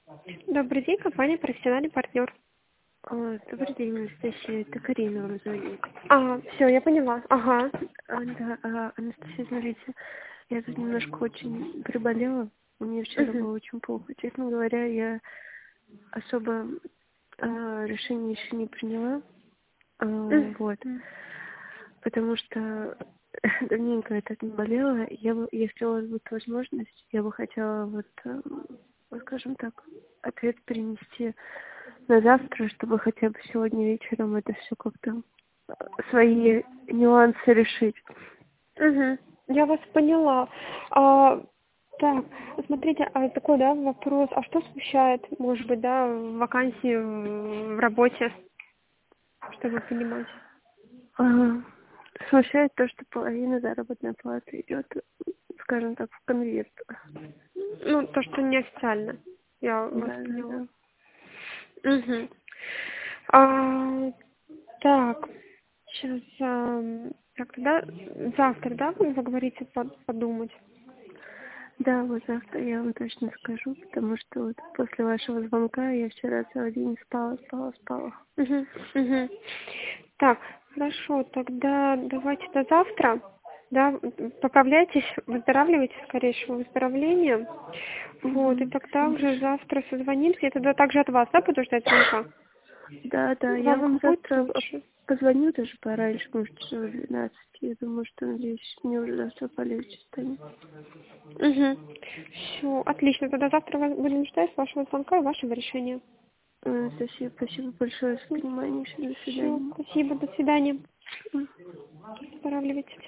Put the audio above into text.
Добрый день, компания «Профессиональный партнер». Добрый день, Анастасия. Это Карина вам звонит. Все, я поняла. Ага. Да, Анастасия, смотрите, я тут немножко очень приболела. У меня вчера Мгм. было очень плохо. Честно говоря, я особо решение еще не приняла. Вот. Мгм. Потому что давненько я так не болела. Если у вас будет возможность, я бы хотела вот скажем так, ответ перенести на завтра, чтобы хотя бы сегодня вечером это все как-то свои нюансы решить. Мгм. Я вас поняла. А, так, смотрите, такой, да, вопрос. А что смущает, может быть, да, вакансии в работе, чтобы понимать? Ага. Смущает то, что половина заработной платы идет, скажем так, в конверт. Ну, то, что неофициально. Я вас Да, да, поняла. да. Угу. А, так, сейчас, так, тогда завтра, да, вы говорите подумать? Да, вот завтра я вам точно скажу, потому что вот после вашего звонка я вчера целый день спала. Мгм, мгм. Так, хорошо, тогда давайте до завтра. Да, поправляйтесь, выздоравливайте, скорейшего выздоровления. Вот, и Угу, тогда спасибо уже большое. завтра созвонимся. Я тогда также от вас, да, буду ждать звонка? Да, да, я Вам вам как будет завтра лучше? позвоню даже пораньше, может, часов в 12. Я думаю, что, надеюсь, мне уже завтра полегче станет. Угу. Все, отлично. Тогда завтра вас будем ждать вашего звонка и вашего решения. Спасибо большое за понимание. До Все, свидания. спасибо, до свидания. М. Выздоравливайте.